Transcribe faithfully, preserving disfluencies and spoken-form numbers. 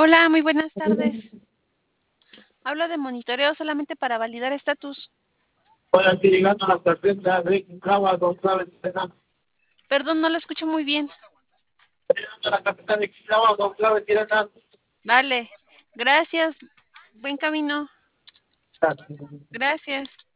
Hola, muy buenas tardes. Hablo de monitoreo solamente para validar estatus. Hola, estoy llegando a la tarjeta de Quijaba con clave tirana. Perdón, no lo escucho muy bien. Estoy llegando a la tarjeta de Quijaba con clave tirana. Vale, gracias. Buen camino. Gracias.